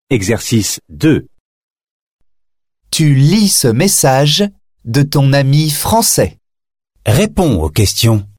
Exercice 2. Tu lis ce message de ton ami français. Réponds aux questions.